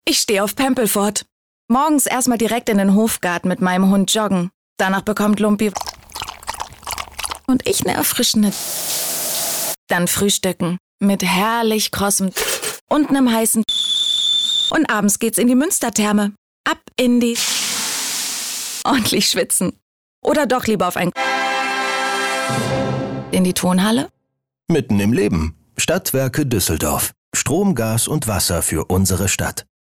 Ich stehe auf Pempelfort. Morgens erstmal direkt in den Hofgarten mit meinem Hund joggen. Danach bekommt Lumpi und ich eine erfrischende. Dann frühstücken mit herrlich krossem und einem heißen. Und abends geht's in die Münstertherme. Ab in die. Ordentlich schwitzen. Oder doch lieber auf ein. In die Tonhalle? Mitten im Leben. Stadtwerke Düsseldorf. Strom, Gas und Wasser für unsere Stadt.